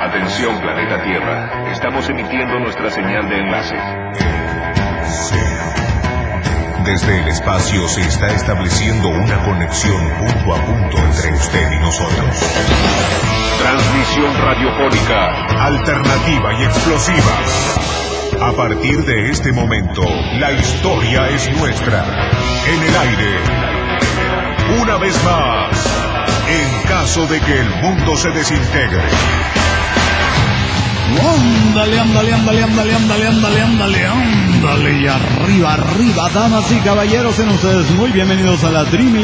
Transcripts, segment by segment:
Atención, planeta Tierra. Estamos emitiendo nuestra señal de enlace. Desde el espacio se está estableciendo una conexión punto a punto entre usted y nosotros. Transmisión radiofónica, alternativa y explosiva. A partir de este momento, la historia es nuestra. En el aire. Una vez más, en caso de que el mundo se desintegre. Ándale, y arriba, damas y caballeros, sean ustedes muy bienvenidos a la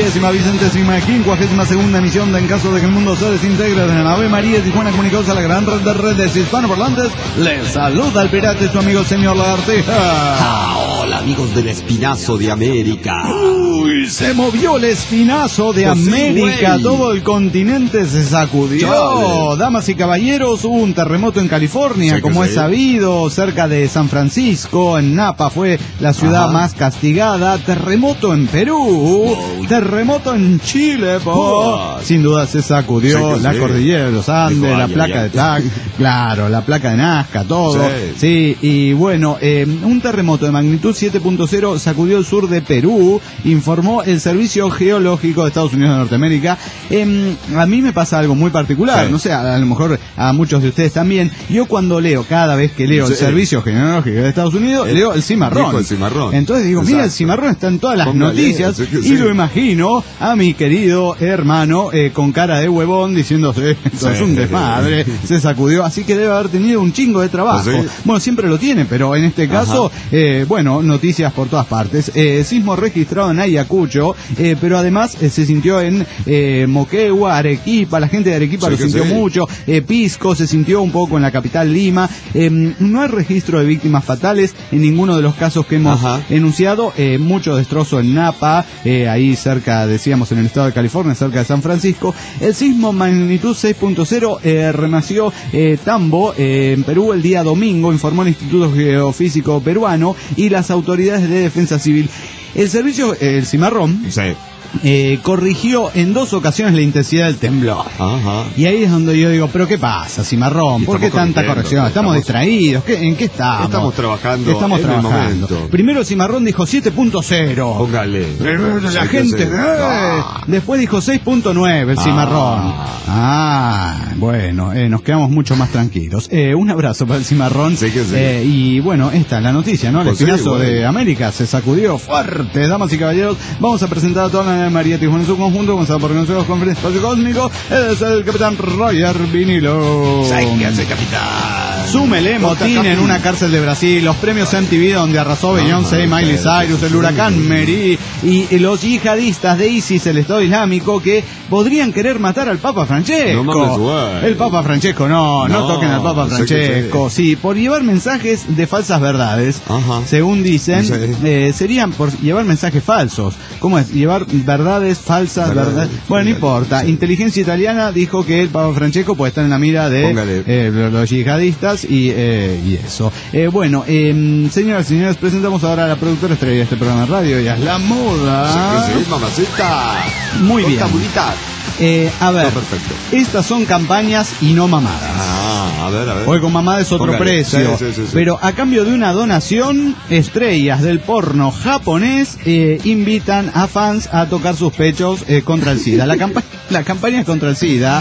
30.000.052ª emisión de En caso de que el mundo se desintegre de la Ave María Tijuana, comunicados a la gran red de redes hispanoparlantes. Les saluda el pirata y su amigo el señor Lagartija. Hola, amigos del Espinazo de América. Uy, se movió el Espinazo de América, sí, todo el continente se sacudió. Chale. Damas y caballeros, hubo un terremoto en California, como es sabido, cerca de San Francisco, en Napa fue la ciudad más castigada. Terremoto en Perú, terremoto en Chile, sin duda se sacudió la cordillera de los Andes, la placa de Tac, claro, la placa de Nazca, todo. Sí, y bueno, un terremoto de magnitud 7.0 sacudió el sur de Perú, informó el Servicio Geológico de Estados Unidos de Norteamérica. A mí me pasa algo muy particular, no sé, a lo mejor a muchos de ustedes también. Yo cuando leo, cada vez que leo el Servicio Geológico de Estados Unidos, leo el cimarrón. Entonces digo, mira, el cimarrón está en todas las noticias, y lo imagino a mi querido hermano con cara de huevón diciéndose, esto es un desmadre, se sacudió, así que debe haber tenido un chingo de trabajo. Bueno, siempre lo tiene, pero en este caso, bueno, noticias por todas partes. Sismo registrado en Ayacucho, pero además se sintió en Moquegua, Arequipa, la gente de Arequipa lo sintió mucho, Pisco se sintió un poco en la capital Lima. No hay registro de víctimas fatales en ninguno de los casos que hemos enunciado. Mucho destrozo en Napa, ahí cerca, decíamos, en el estado de California, cerca de San Francisco. El sismo magnitud 6.0 renació Tambo, en Perú, el día domingo, informó el Instituto Geofísico Peruano y las autoridades de defensa civil. El servicio, el cimarrón, corrigió en 2 ocasiones la intensidad del temblor. Y ahí es donde yo digo, pero ¿qué pasa, cimarrón? ¿Por qué tanta corrección? Estamos distraídos. ¿En qué estamos? Estamos trabajando. El momento. Primero el cimarrón dijo 7.0. Póngale. La gente. Después dijo 6.9 el cimarrón. Bueno, nos quedamos mucho más tranquilos. Un abrazo para el cimarrón. Y bueno, esta es la noticia, ¿no? El Espinazo de América se sacudió fuerte. Damas y caballeros, vamos a presentar a toda la María Tijuana en su conjunto, comenzado por nosotros con el espacio cósmico. Es el capitán Roger Vinilo. Sáquese, capitán. Súmele motín en una cárcel de Brasil, los premios MTV donde arrasó Beyoncé, Miley Cyrus, el huracán Mary y los yihadistas de ISIS, el Estado Islámico, que podrían querer matar al Papa Francesco. El Papa Francesco no toquen al Papa Francesco. Sí, por llevar mensajes de falsas verdades, según dicen, serían por llevar mensajes falsos. ¿Cómo es? Llevar verdades falsas, verdades. Bueno, no importa. Inteligencia italiana dijo que el Papa Francesco puede estar en la mira de los yihadistas y eso. Bueno, señoras y señores, presentamos ahora a la productora estrella de este programa de radio, y es la moda. Sí, mamacita. Muy bien. A ver, estas son campañas y no mamadas. A ver. Hoy con mamada es otro precio. Sí. Pero a cambio de una donación, estrellas del porno japonés invitan a fans a tocar sus pechos contra el SIDA. La campaña es contra el SIDA.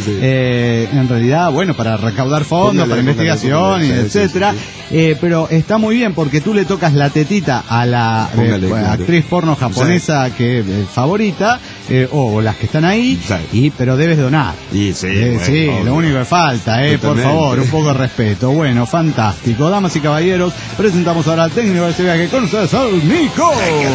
En realidad, bueno, para recaudar fondos, para investigación, etcétera. Pero está muy bien porque tú le tocas la tetita a la actriz porno japonesa que favorita, o las que están ahí, pero debes donar. Lo único que falta, por favor, un poco de respeto. Bueno, fantástico. Damas y caballeros, presentamos ahora al técnico de este viaje con ustedes, al Nico.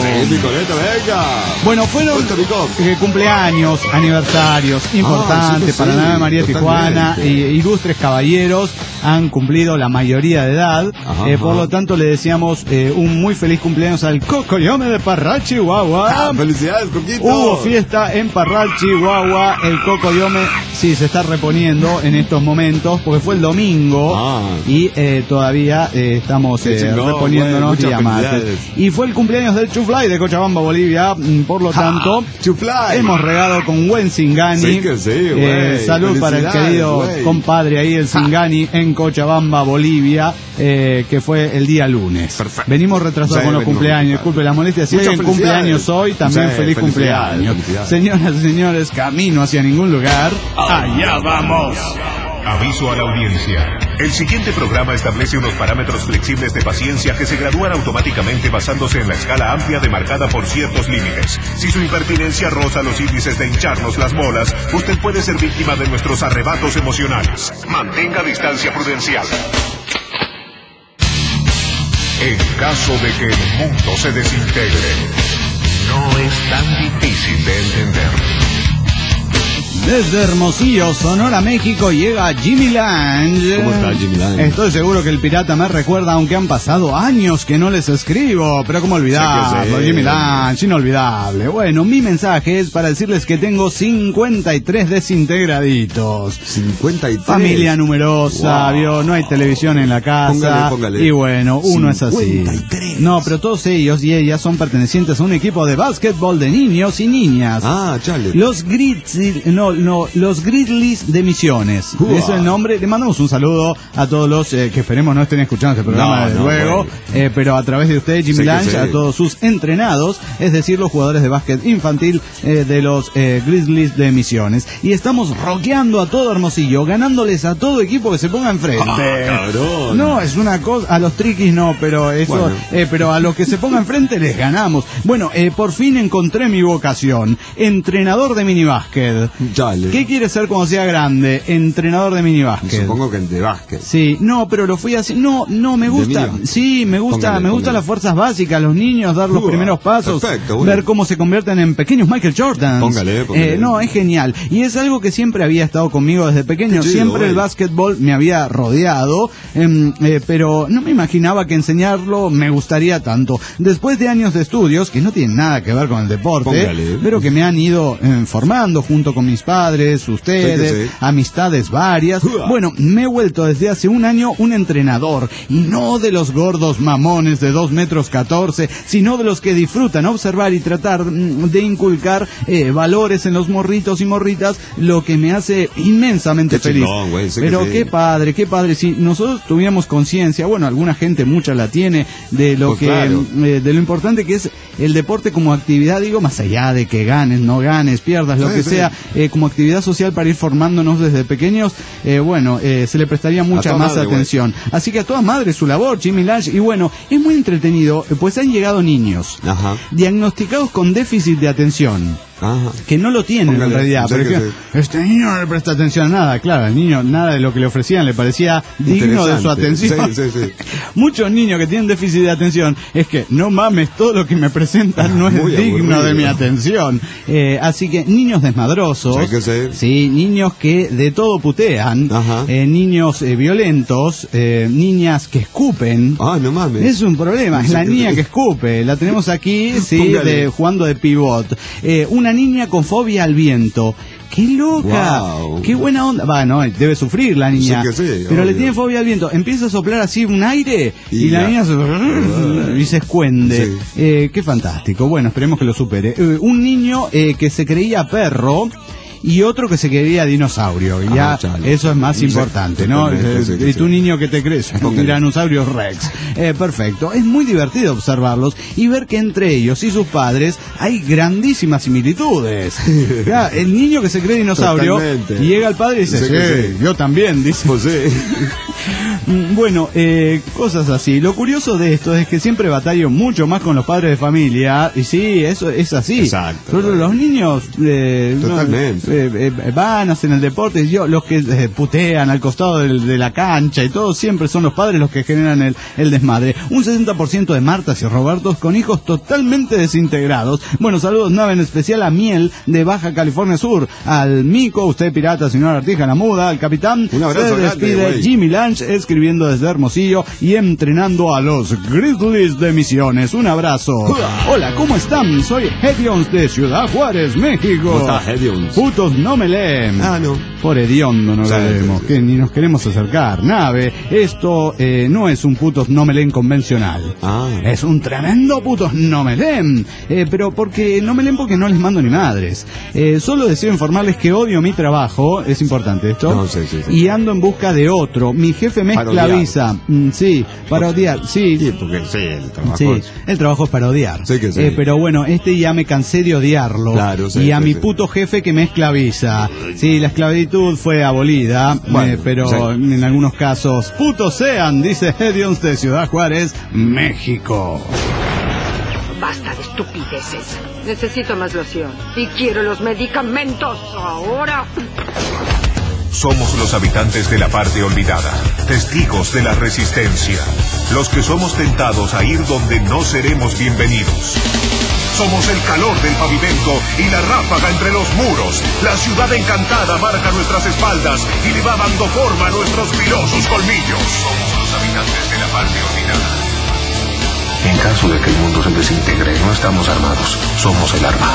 Bueno, fueron cumpleaños, aniversarios importantes para la Ave María Tijuana, ilustres caballeros. han cumplido la mayoría de edad. Por lo tanto, le deseamos un muy feliz cumpleaños al Cocoyome de Parral, Chihuahua. ¡Felicidades, Coquito! Hubo fiesta en Parral, Chihuahua. El Cocoyome sí se está reponiendo en estos momentos porque fue el domingo y todavía estamos reponiéndonos día martes. Y fue el cumpleaños del Chuflay de Cochabamba, Bolivia. Por lo tanto, hemos regado con buen Singani. Sí que sí, salud para el querido compadre ahí, el Singani, en Cochabamba, Bolivia, que fue el día lunes. Perfecto. Venimos retrasados con los cumpleaños. Disculpe la molestia. Si alguien cumpleaños hoy, también feliz cumpleaños. Señoras y señores, camino hacia ningún lugar. ¡Allá vamos! Aviso a la audiencia. El siguiente programa establece unos parámetros flexibles de paciencia que se gradúan automáticamente basándose en la escala amplia demarcada por ciertos límites. Si su impertinencia roza los índices de hincharnos las bolas, usted puede ser víctima de nuestros arrebatos emocionales. Mantenga distancia prudencial. En caso de que el mundo se desintegre, no es tan difícil de entender. Desde Hermosillo, Sonora, México, llega Jimmy Lange. ¿Cómo está Jimmy Lange? Estoy seguro que el pirata me recuerda, aunque han pasado años que no les escribo. Pero cómo olvidarlo, Jimmy Lange, inolvidable. Bueno, mi mensaje es para decirles que tengo 53 desintegraditos. 53. Familia numerosa, vio, no hay televisión en la casa. Póngale. Y bueno, uno 53. Es así. No, pero todos ellos y ellas son pertenecientes a un equipo de básquetbol de niños y niñas. Chale. Los Grizzlies de Misiones. Ese es el nombre. Le mandamos un saludo a todos los que esperemos no estén escuchando este programa luego, pero a través de usted, Jimmy Lange, a todos sus entrenados, es decir, los jugadores de básquet infantil de los Grizzlies de Misiones. Y estamos rockeando a todo Hermosillo, ganándoles a todo equipo que se ponga enfrente. Cabrón. No, es una cosa, a los triquis no, pero eso, pero a los que se ponga enfrente les ganamos. Bueno, por fin encontré mi vocación, entrenador de minibásquet. ¿Qué quiere ser cuando sea grande? Entrenador de minibásquet. Supongo que de básquet. Sí, no, pero lo fui así. No, me gusta. Sí, me gusta las fuerzas básicas, los niños, dar los primeros pasos, ver cómo se convierten en pequeños Michael Jordan. Póngale. No, es genial. Y es algo que siempre había estado conmigo desde pequeño. Siempre el básquetbol me había rodeado, pero no me imaginaba que enseñarlo me gustaría tanto. Después de años de estudios, que no tienen nada que ver con el deporte, pero que me han ido formando junto con mis padres, ustedes, amistades varias. Bueno, me he vuelto desde hace un año un entrenador, y no de los gordos mamones de 2,14 metros, sino de los que disfrutan observar y tratar de inculcar valores en los morritos y morritas, lo que me hace inmensamente feliz. Chingón, pero qué padre, si nosotros tuviéramos conciencia, bueno, alguna gente mucha la tiene, de lo de lo importante que es el deporte como actividad, digo, más allá de que ganes, no ganes, pierdas, lo que sea, como actividad social para ir formándonos desde pequeños, se le prestaría mucha más atención. Así que a toda madre su labor, Jimmy Lange. Y bueno, es muy entretenido, pues han llegado niños diagnosticados con déficit de atención. Que no lo tienen en realidad, pero este niño no le presta atención a nada. Claro, al niño nada de lo que le ofrecían le parecía digno de su atención. Muchos niños que tienen déficit de atención es que no mames, todo lo que me presentan no es digno de mi atención. Así que niños desmadrosos, niños que de todo putean, niños violentos, niñas que escupen. No mames. Es un problema, es la niña que escupe. La tenemos aquí, jugando de pivot. Una niña con fobia al viento. ¡Qué loca! ¡Qué buena onda! No, debe sufrir la niña, pero le tiene fobia al viento. Empieza a soplar así un aire y la niña se escuende. ¡Qué fantástico! Bueno, esperemos que lo supere. Un niño que se creía perro y otro que se quería dinosaurio. Y ya eso es más importante, ¿no? Y tu niño que te crees un Tyrannosaurus Rex. Perfecto. Es muy divertido observarlos y ver que entre ellos y sus padres hay grandísimas similitudes. Ya, el niño que se cree dinosaurio y llega al padre y dice, yo también, dice. Bueno, cosas así. Lo curioso de esto es que siempre batallo mucho más con los padres de familia. Y sí, eso es así. Exacto. Pero los niños van, hacen el deporte, y los que putean al costado de la cancha y todo, siempre son los padres los que generan el desmadre. Un 60% de Martas y Robertos con hijos totalmente desintegrados. Bueno, saludos nave en especial a Miel de Baja California Sur, al Mico, usted pirata, señor Artija la Muda, al capitán. Un abrazo se despide Jimmy Lange. Ranch, escribiendo desde Hermosillo y entrenando a los Grizzlies de Misiones. Un abrazo. Hola, ¿cómo están? Soy Hedions de Ciudad Juárez, México. ¿Cómo estás, Hedions? Putos no me leen. Ah, no. Por hediondo no lo leemos, sí. que ni nos queremos acercar. Nave, esto no es un putos no me leen convencional. Es un tremendo putos no me leen. Pero porque no me leen porque no les mando ni madres. Solo deseo informarles que odio mi trabajo, es importante esto, No, sí. y ando en busca de otro. Mi jefe me esclaviza. Sí, para odiar, sí. Sí, porque sí, el trabajo. Sí, el trabajo es para odiar. Sí que sí. Pero bueno, ya me cansé de odiarlo. Claro, sí, y a sí, mi sí. puto jefe que me esclaviza. Sí, la esclavitud fue abolida, Bueno, pero sí. en algunos casos, putos sean, dice Hedions de Ciudad Juárez, México. Basta de estupideces. Necesito más loción. Y quiero los medicamentos ahora. Somos los habitantes de la parte olvidada, testigos de la resistencia, los que somos tentados a ir donde no seremos bienvenidos. Somos el calor del pavimento y la ráfaga entre los muros. La ciudad encantada marca nuestras espaldas y le va dando forma a nuestros filosos colmillos. Somos los habitantes de la parte olvidada. En caso de que el mundo se desintegre, no estamos armados, somos el arma.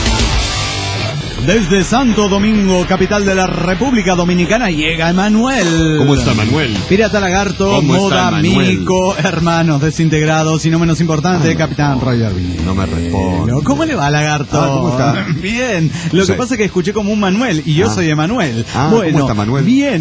Desde Santo Domingo, capital de la República Dominicana, llega Emanuel. ¿Cómo está, Manuel? Pirata Lagarto, ¿Cómo Moda, está, Emanuel? Mico, hermanos desintegrados y no menos importante, Capitán Roger Vini. No me responde. ¿Cómo le va, Lagarto? ¿Cómo está? Bien. Lo que Sí. pasa es que escuché como un Manuel y yo soy Emanuel. ¿Cómo está, Manuel? Bien,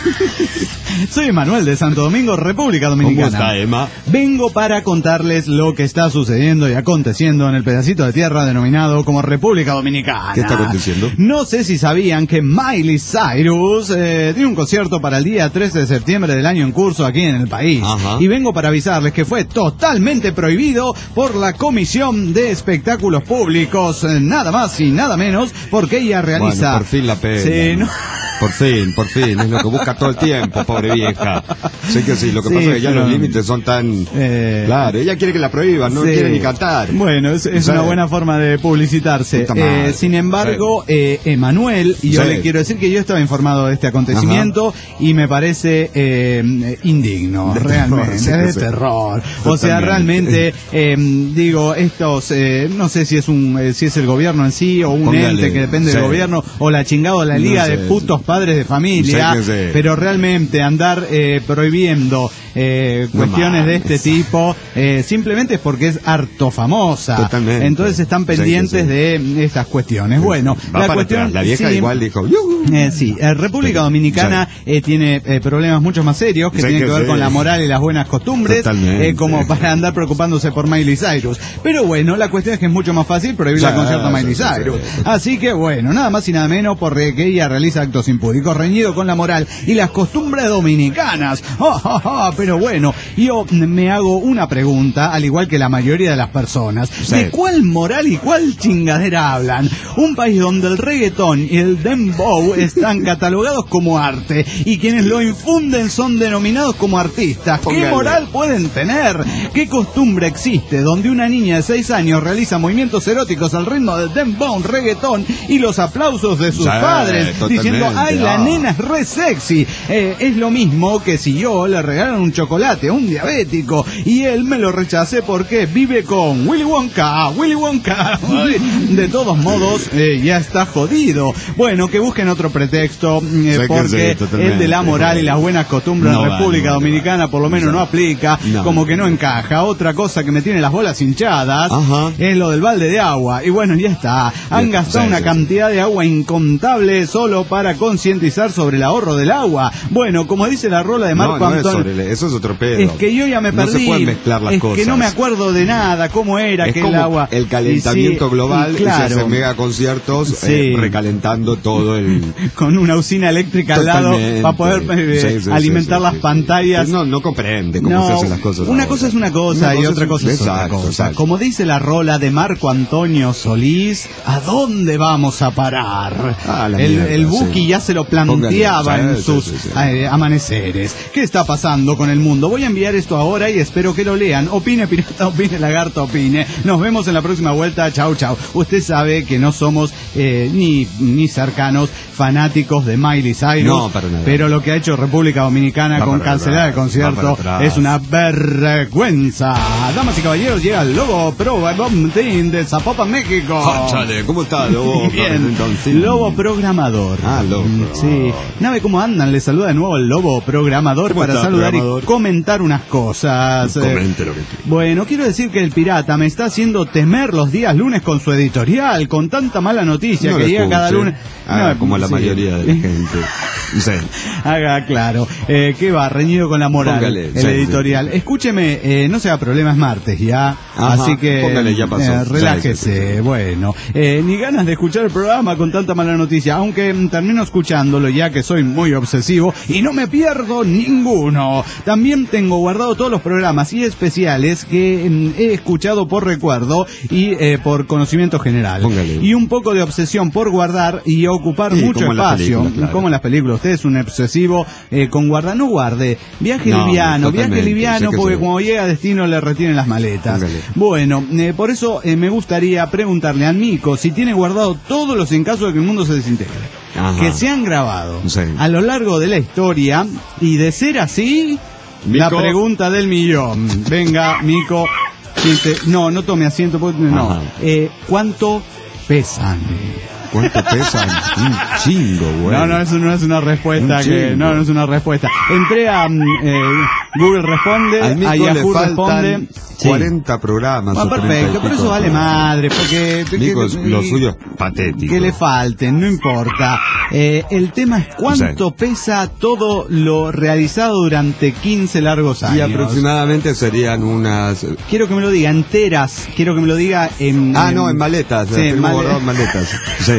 soy Emanuel de Santo Domingo, República Dominicana. ¿Cómo está, Emma? Vengo para contarles lo que está sucediendo y aconteciendo en el pedacito de tierra denominado como República Dominicana. ¿Qué está aconteciendo? No sé si sabían que Miley Cyrus dio un concierto para el día 13 de septiembre del año en curso aquí en el país. Ajá. Y vengo para avisarles que fue totalmente prohibido por la Comisión de Espectáculos Públicos, nada más y nada menos, porque ella realiza... Bueno, por fin la pena. Sí, ¿no? Por fin, es lo que busca todo el tiempo, pobre vieja. Sé que sí, lo que Sí, pasa es que ya pero- los límites son tan... Claro, ella quiere que la prohíban, no Sí. quiere ni cantar. Bueno, es Sí. una buena forma de publicitarse. Puta madre. Sin embargo, Emanuel, y yo Sí. le quiero decir que yo estaba informado de este acontecimiento y me parece indigno, De realmente, terror, sí, de sí. terror. O sea, Totalmente. realmente, digo, estos, no sé si es si es el gobierno en sí o un Póngale, ente que depende del sí. gobierno o la chingada o la No liga sé. de putos padres de familia, Sí que sí. pero realmente andar prohibiendo cuestiones de este mames. tipo simplemente es porque es harto famosa. Totalmente. Entonces están Sí, pendientes sí. de estas cuestiones. Bueno, Va la para cuestión atrás. La vieja sí, igual dijo... "Yuhu". sí, República Sí. Dominicana tiene problemas mucho más serios que Sí tienen que que ver sí. con la moral y las buenas costumbres, Totalmente. como para andar preocupándose por Miley Cyrus. Pero bueno, la cuestión es que es mucho más fácil prohibir la Sí, concierto a sí, Miley sí, Cyrus. sí. Así que bueno, nada más y nada menos porque ella realiza actos impúdicos reñidos con la moral y las costumbres dominicanas. Pero bueno, yo me hago una pregunta, al igual que la mayoría de las personas. Sí. ¿De cuál moral y cuál chingadera hablan? Un país donde el reggaetón y el dembow están catalogados como arte y quienes lo infunden son denominados como artistas. ¿Qué Póngale. moral pueden tener? ¿Qué costumbre existe donde una niña de 6 años realiza movimientos eróticos al ritmo del dembow, reggaetón y los aplausos de sus Sí, padres totalmente. diciendo, ¡ay, la nena es re sexy! Es lo mismo que si yo le regalo un chocolate a un diabético y él me lo rechacé porque vive con Willy Wonka. De todos modos, ya está jodido. Bueno, que busquen otro pretexto, que porque sí, totalmente. el de la moral y las buenas costumbres No en va, República no va. Dominicana por lo menos no aplica, No. como que no encaja. Otra cosa que me tiene las bolas hinchadas Ajá. es lo del balde de agua. Y bueno, ya está. Han Bien, gastado sí, una sí, cantidad de agua incontable solo para concientizar sobre el ahorro del agua. Bueno, como dice la rola de Marco No, no es Antonio. sobre eso es otro pedo. Es que yo ya me perdí. No se pueden mezclar las es cosas. que no me acuerdo de nada, cómo era Es que como el agua. el calentamiento Y sí, global y y se claro, hacen mega conciertos Sí. recalentando todo el... con una usina eléctrica al lado Totalmente. para poder Sí, sí, alimentar sí, las sí. pantallas. No comprende cómo se hacen las cosas. Una ahora. cosa es una cosa y otra cosa es otra exacto, cosa. exacto. Como dice la rola de Marco Antonio Solís, ¿a dónde vamos a parar? Ah, la el mierda, Buki sí. ya se lo planteaba Póngale, en sus amaneceres. ¿Qué está pasando con el mundo? Voy a enviar esto ahora y espero que lo lean. Opine pirata, opine lagarto, opine. Nos vemos en la próxima vuelta. Chau, chau. Usted sabe que no somos ni cercanos fanáticos de Miley Cyrus. No, para nada. Pero lo que ha hecho República Dominicana con cancelar el concierto es una vergüenza. Damas y caballeros, llega el Lobo Pro Team de Zapopan, México. Chale, ¿cómo está, Lobo? Bien. Lobo Programador. Lobo. Sí. ¿Nabe cómo andan? Les saluda de nuevo el Lobo Programador para saludar programador? Y comentar unas cosas. Comente lo que quiera. Bueno, quiero decir que el pirata me está haciendo temer los días lunes con su editorial, con tanta mala noticia que llega cada lunes. Como la mayoría de la gente. Sí. Haga claro. Que va reñido con la moral. Póngale, el editorial. Escúcheme, no se haga problema, es martes ya. Ajá, así que póngale, ya pasó. relájese. Sí. Bueno, ni ganas de escuchar el programa con tanta mala noticia, aunque termino escuchándolo ya que soy muy obsesivo y no me pierdo ninguno. También tengo guardado todos los programas y especiales que he escuchado por recuerdo y por conocimiento general. Póngale. Y un poco de obsesión por guardar y ocupar mucho como espacio, claro. como en las películas. Usted es un obsesivo con guardar, no guarde. Viaje liviano porque cuando llega a destino le retienen las maletas. Póngale. Bueno, por eso me gustaría preguntarle a Nico si tiene guardado todos los en caso de que el mundo se desintegre. Ajá. Que se han grabado Sí. a lo largo de la historia, y de ser así, Mico. la pregunta del millón. Venga, Nico. No tome asiento. No. ¿Cuánto pesan? ¿Cuánto pesan? Un chingo, güey. No, eso no es una respuesta. No es una respuesta. Entré a Google Responde, Al Mico a Yahoo le Responde. faltan 40 programas. Bueno, perfecto, pero eso vale madre, porque... Mico, lo suyo es patético. Que le falten, no importa. El tema es cuánto pesa todo lo realizado durante 15 largos años. Y aproximadamente serían unas... Quiero que me lo diga enteras, quiero que me lo diga en... en maletas. Sí, en maletas. Sí.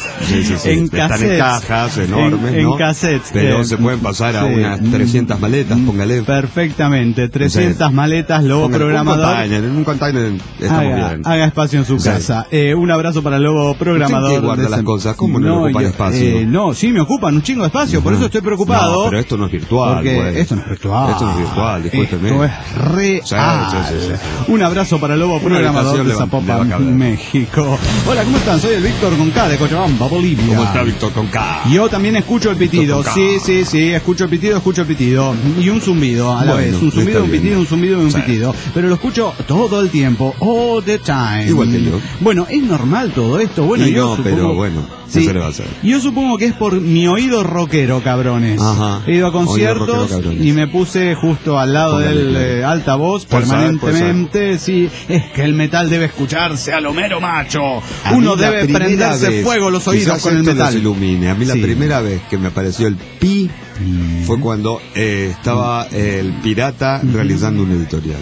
En Están cassettes. en cajas enormes, en ¿no? cassettes. Pero se pueden pasar a unas 300 maletas, póngale. Perfectamente, 300 maletas, Lobo Programador. En un container estamos bien. Haga espacio en su casa. Un abrazo para el Lobo Programador. ¿Usted qué guarda las cosas? ¿Cómo no le ocupan espacio? Sí, me ocupan un chingo de espacio, por eso estoy preocupado. No, pero esto no es virtual, güey. Esto no es virtual. Esto no es virtual, discúlpeme. Esto es real. Sí. Un abrazo para el Lobo Programador de Zapopan, México. Hola, ¿cómo están? Soy el Víctor con K de Cochabamba, Bolivia. ¿Cómo está Víctor con K? Yo también escucho el pitido. Sí, escucho el pitido. Y un zumbido a la vez. Un zumbido, un pitido, un zumbido y un pitido. Pero lo escucho todo el tiempo, all the time. Igual que yo. Bueno, ¿es normal todo esto? Bueno, yo supongo, pero bueno, ¿qué se le va a hacer? Yo supongo que es por mi oído rockero, cabrones. Ajá. He ido a conciertos rockero, y me puse justo al lado del altavoz permanentemente. Sí, es que el metal debe escucharse a lo mero macho. Uno debe prenderse fuego los oídos con el metal. Los ilumine. A mí la primera vez que me apareció el pi fue cuando estaba el pirata realizando un editorial.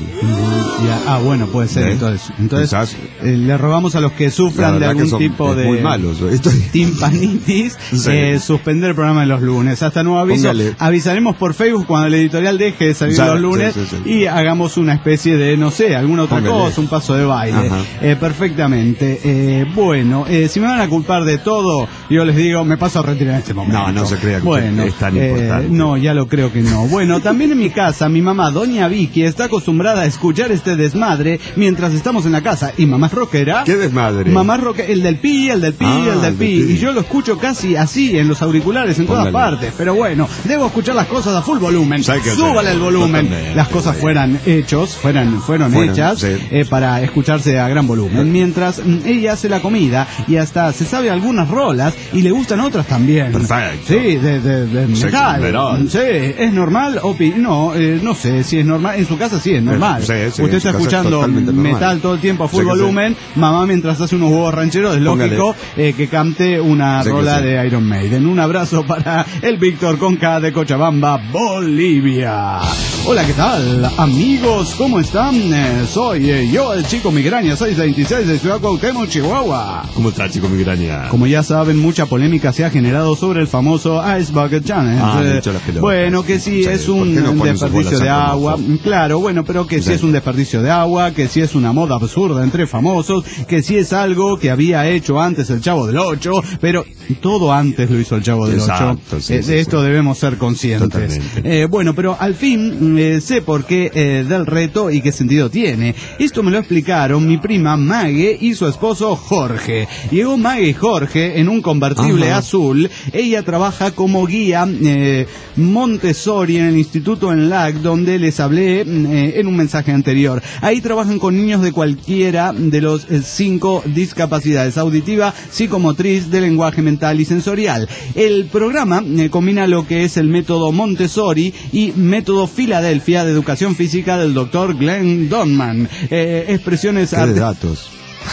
Bueno, puede ser. Entonces le robamos a los que sufran de algún tipo de muy malos, timpanitis suspender el programa de los lunes. Hasta nuevo aviso. Póngale. Avisaremos por Facebook cuando el editorial deje de salir los lunes y hagamos una especie de, no sé, alguna otra cosa, un paso de baile. Perfectamente. Bueno, si me van a culpar de todo, yo les digo, me paso a retirar en este momento. No se crea que es tan importante. No, ya lo creo que no. Bueno, también en mi casa, mi mamá, doña Vicky, está acostumbrada a escuchar este desmadre mientras estamos en la casa. Y mamá es rockera. ¿Qué desmadre? Mamá es rockera, el del pi. Y yo lo escucho casi así, en los auriculares, en todas partes. Pero bueno, debo escuchar las cosas a full volumen. Súbale el volumen. Las cosas fueron hechas para escucharse a gran volumen. Mientras ella hace la comida y hasta se sabe algunas rolas y le gustan otras también. Perfecto. Sí, de metal. Sí, ¿es normal? No sé si es normal. En su casa sí es normal. Usted está escuchando metal todo el tiempo a full volumen. Mamá, mientras hace unos huevos rancheros, es lógico que cante una rola de Iron Maiden. Un abrazo para el Víctor Conca de Cochabamba, Bolivia. Hola, ¿qué tal? Amigos, ¿cómo están? Soy yo, el Chico Migraña, 626 de Ciudad Cuauhtémoc, Chihuahua. ¿Cómo está, Chico Migraña? Como ya saben, mucha polémica se ha generado sobre el famoso Ice Bucket Challenge. me hincho las pelotas. Bueno, que sí, es un desperdicio de agua. Claro, bueno, pero que sí es un desperdicio de agua, que sí es una moda absurda entre famosos, que sí es algo que había hecho antes el Chavo del Ocho, pero todo antes lo hizo el Chavo del Ocho. De esto debemos ser conscientes. Bueno, pero al fin sé por qué del reto y qué sentido tiene. Esto me lo explicaron mi prima Mague y su esposo Jorge. Llegó Mague y Jorge en un convertible azul. Ella trabaja como guía Montessori en el instituto en LAC, donde les hablé en un mensaje anterior. Ahí trabajan con niños de cualquiera de los 5 discapacidades: auditiva, psicomotriz, de lenguaje, mental y sensorial. El programa combina lo que es el método Montessori y método Filadelfia de educación física del Dr. Glenn Donman. Expresiones... ¿Qué de datos?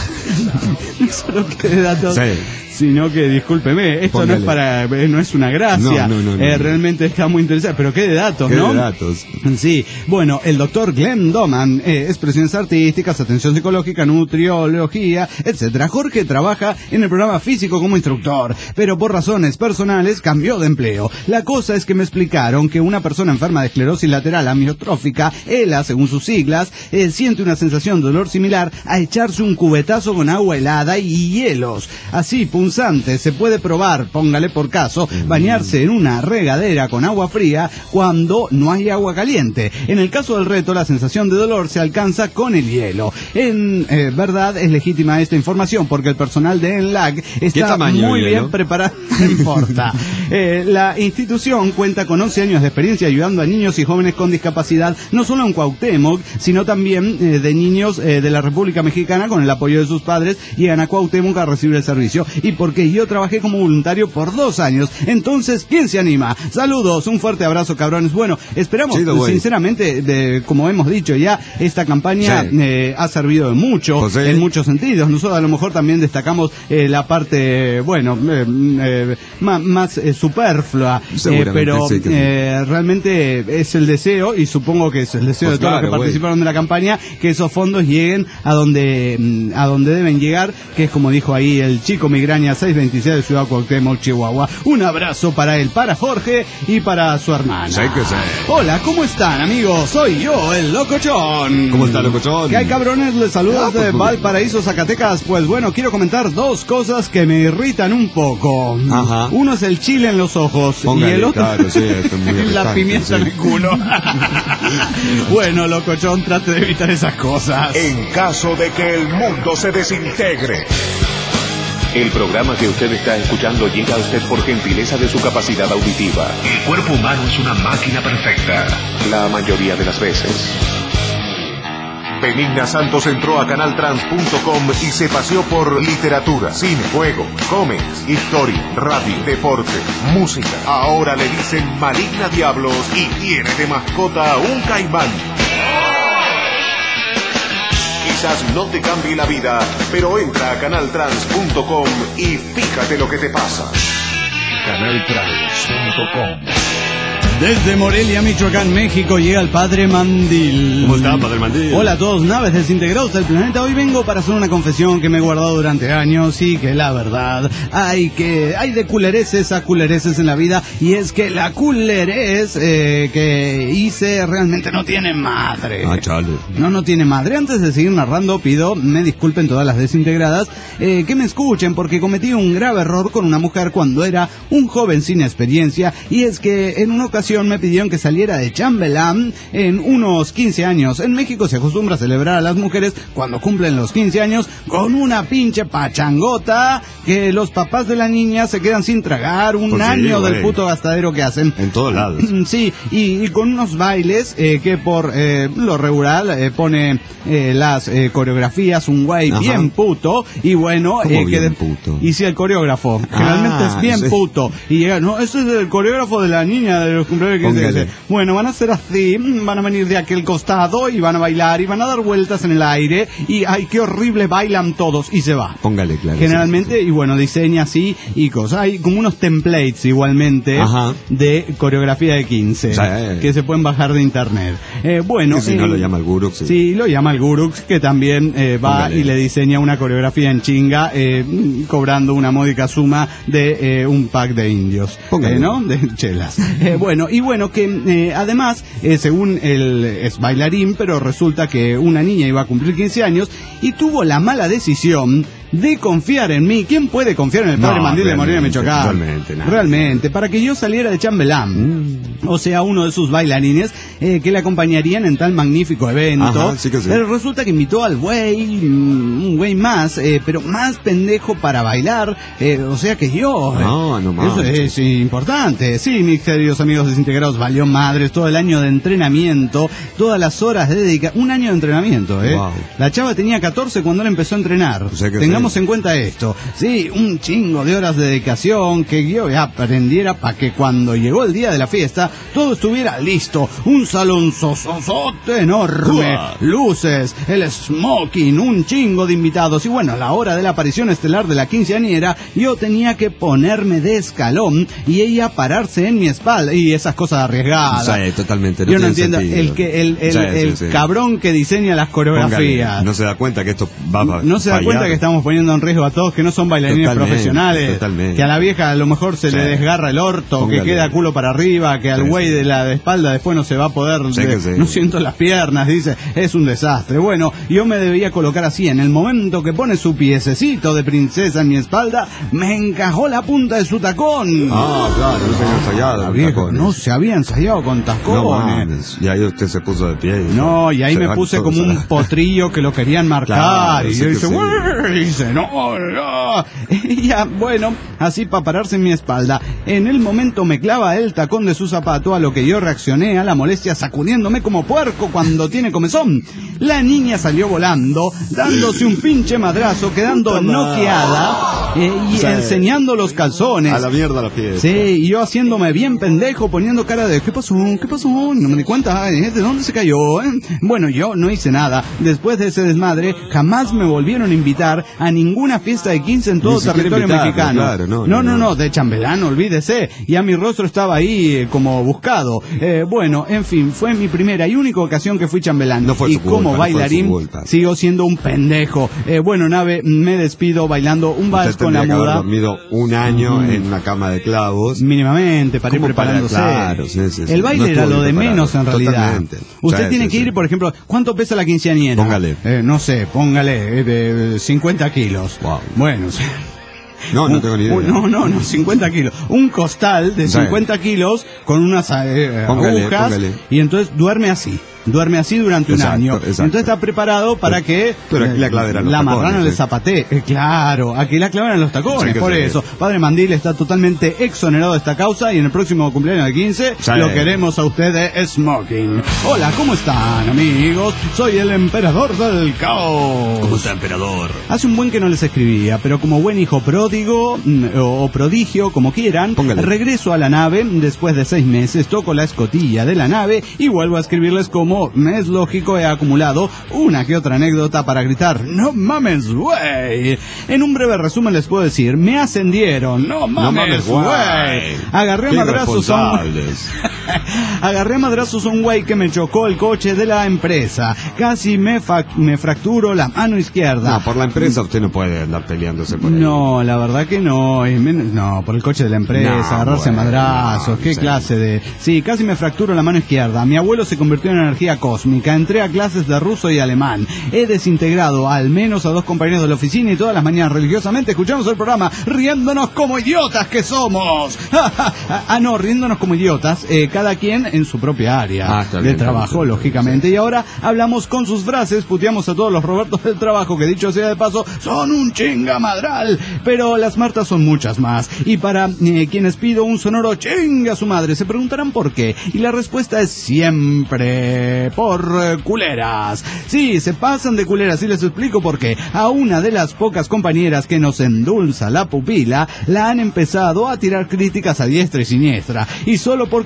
No solo que de datos... Sí. Sino que, discúlpeme, esto Póngale. no es para, no es una gracia, No. realmente está muy interesante, pero qué de datos, ¿no? ¿Qué de datos? Sí, bueno, el doctor Glenn Doman, expresiones artísticas, atención psicológica, nutriología, etcétera. Jorge trabaja en el programa físico como instructor, pero por razones personales cambió de empleo. La cosa es que me explicaron que una persona enferma de esclerosis lateral amiotrófica, ELA, según sus siglas, siente una sensación de dolor similar a echarse un cubetazo con agua helada y hielos. Así, se puede probar, póngale por caso, bañarse en una regadera con agua fría cuando no hay agua caliente. En el caso del reto, la sensación de dolor se alcanza con el hielo. En verdad es legítima esta información porque el personal de ENLAC está muy bien preparado. No importa. La institución cuenta con 11 años de experiencia ayudando a niños y jóvenes con discapacidad, no solo en Cuauhtémoc, sino también de niños de la República Mexicana. Con el apoyo de sus padres llegan a Cuauhtémoc a recibir el servicio. Y porque yo trabajé como voluntario por 2 años. Entonces, ¿quién se anima? Saludos, un fuerte abrazo, cabrones. Bueno, esperamos, sinceramente, como hemos dicho ya, esta campaña ha servido de mucho, José, en muchos sentidos. Nosotros a lo mejor también destacamos la parte, más superflua, pero realmente es el deseo, y supongo que es el deseo de todos los que participaron de la campaña, que esos fondos lleguen a donde deben llegar, que es como dijo ahí el chico Migraña 626 de Ciudad Cuauhtémoc, Chihuahua. Un abrazo para él, para Jorge y para su hermana. Hola, ¿cómo están, amigos? Soy yo, el Locochón. ¿Cómo está, Locochón? ¿Qué hay, cabrones? Les saludo desde Valparaíso, Zacatecas. Pues bueno, quiero comentar 2 cosas que me irritan un poco. Ajá. Uno es el chile en los ojos. Póngale, y el otro la pimienta en el culo. Bueno, Locochón, trate de evitar esas cosas. En caso de que el mundo se desintegre. El programa que usted está escuchando llega a usted por gentileza de su capacidad auditiva. El cuerpo humano es una máquina perfecta. La mayoría de las veces. Benigna Santos entró a canaltrans.com y se paseó por literatura, cine, juego, cómics, historia, radio, deporte, música. Ahora le dicen Maligna Diablos y tiene de mascota un caimán. Quizás no te cambie la vida, pero entra a canaltrans.com y fíjate lo que te pasa. Canaltrans.com. Desde Morelia, Michoacán, México, llega el Padre Mandil. ¿Cómo está, Padre Mandil? Hola a todos, naves desintegrados del planeta. Hoy vengo para hacer una confesión que me he guardado durante años y que la verdad hay de culereces a culereces en la vida, y es que la culerez que hice realmente no tiene madre. Chale. No tiene madre. Antes de seguir narrando, pido me disculpen todas las desintegradas, que me escuchen, porque cometí un grave error con una mujer cuando era un joven sin experiencia, y es que en una ocasión me pidieron que saliera de chambelán en unos 15 años. En México se acostumbra a celebrar a las mujeres cuando cumplen los 15 años con una pinche pachangota que los papás de la niña se quedan sin tragar un año del puto gastadero que hacen. En todos lados. Sí, y con unos bailes que por lo regular pone las coreografías un güey bien puto, y bueno, bien puto? Y si el coreógrafo generalmente es bien puto, y llega, no, ese es el coreógrafo de la niña de los ejemplo. Bueno, van a ser así, van a venir de aquel costado y van a bailar y van a dar vueltas en el aire y ¡ay, qué horrible bailan todos! Y se va. Póngale, claro. Generalmente, y bueno, diseña así y cosas. Hay como unos templates igualmente de coreografía de 15 que se pueden bajar de internet. Bueno, si no lo llama el Gurux. Sí, lo llama el Gurux, que también va y le diseña una coreografía en chinga, cobrando una módica suma de un pack de indios, ¿no? De chelas. Bueno, que además, según él es bailarín, pero resulta que una niña iba a cumplir 15 años y tuvo la mala decisión de confiar en mí. ¿Quién puede confiar en el padre Mandil de Moreno Michoacán? Realmente, para que yo saliera de chambelán. O sea, uno de sus bailarines que le acompañarían en tal magnífico evento. Sí. Resulta que invitó al un güey más, pero más pendejo para bailar, o sea que yo. Eso es importante. Sí, mis queridos amigos desintegrados, valió madres todo el año de entrenamiento, todas las horas de dedicación. Un año de entrenamiento, Wow. La chava tenía 14 cuando él empezó a entrenar. O sea que tengamos en cuenta esto. Sí, un chingo de horas de dedicación que yo aprendiera para que cuando llegó el día de la fiesta todo estuviera listo. Un salón sososote enorme, luces, el smoking, un chingo de invitados. Y bueno, a la hora de la aparición estelar de la quinceañera, yo tenía que ponerme de escalón y ella pararse en mi espalda y esas cosas arriesgadas. Sí, totalmente. Yo no entiendo. El cabrón que diseña las coreografías. No se da cuenta que esto va a No se da cuenta que estamos poniendo en riesgo a todos que no son bailarines profesionales. Que a la vieja a lo mejor se le desgarra el orto, que queda culo para arriba, que al güey de la espalda después no se va a poder, no siento las piernas, dice, es un desastre. Bueno, yo me debía colocar así. En el momento que pone su piececito de princesa en mi espalda, me encajó la punta de su tacón. Claro, no se había ensayado con tacones. No se había ensayado con tacones. Y ahí usted se puso de pie. Y ahí me puse como un potrillo que lo querían marcar. Y yo dice, no. Ya, bueno, así para pararse en mi espalda. En el momento me clava el tacón de su zapato, a lo que yo reaccioné a la molestia sacudiéndome como puerco cuando tiene comezón. La niña salió volando, dándose un pinche madrazo, quedando noqueada y enseñando los calzones. A la mierda la fiesta. Sí, y yo haciéndome bien pendejo, poniendo cara de ¿qué pasó? No me di cuenta, ¿de dónde se cayó? Bueno, yo no hice nada. Después de ese desmadre, jamás me volvieron a invitar a ninguna fiesta de 15 en todo territorio mexicano. Claro, no, de chambelán, olvídese. Ya mi rostro estaba ahí como buscado. Bueno, en fin, fue mi primera y única ocasión que fui chambelán. No fue y su culpa, como bailarín, sigo siendo un pendejo. Bueno, Nave, me despido bailando un vals con la muda. Haber dormido un año en una cama de clavos. Mínimamente, para ir preparándose. Claro, sí. El baile era lo de menos en realidad. Totalmente. Usted tiene que ir, por ejemplo, ¿cuánto pesa la quinceañera? Póngale. No sé, póngale 50 kilos. Wow. Bueno, no tengo ni idea. No, 50 kilos. Un costal de 50 kilos con unas agujas. Y entonces duerme así durante un año. Entonces está preparado para que la marrana le zapatee. Claro, aquí la clavan en los tacones. Por eso, Padre Mandil está totalmente exonerado de esta causa y en el próximo cumpleaños de 15 lo queremos a usted de smoking. Hola, ¿cómo están, amigos? Soy el emperador del caos. ¿Cómo está, emperador? Hace un buen que no les escribía, pero como buen hijo pródigo o prodigio, como quieran, regreso a la nave después de 6 meses, toco la escotilla de la nave y vuelvo a escribirles como es lógico, he acumulado una que otra anécdota para gritar ¡no mames, güey! En un breve resumen les puedo decir, me ascendieron, ¡no mames, güey! Agarré a madrazos a un güey que me chocó el coche de la empresa. Casi me fracturo la mano izquierda. No, por la empresa usted no puede andar peleándose por ahí. No, la verdad que no. No, por el coche de la empresa, agarrarse a madrazos, qué clase de... Sí, casi me fracturo la mano izquierda. Mi abuelo se convirtió en energía cósmica. Entré a clases de ruso y alemán. He desintegrado al menos a 2 compañeros de la oficina y todas las mañanas religiosamente escuchamos el programa riéndonos como idiotas que somos. Riéndonos como idiotas, cada quien en su propia área de trabajo, lógicamente. Y ahora hablamos con sus frases, puteamos a todos los Robertos del trabajo, que dicho sea de paso, son un chingamadral. Pero las Martas son muchas más. Y para quienes pido un sonoro chinga a su madre, se preguntarán por qué. Y la respuesta es siempre por culeras. Sí, se pasan de culeras y les explico por qué. A una de las pocas compañeras que nos endulza la pupila, la han empezado a tirar críticas a diestra y siniestra. Y solo porque ella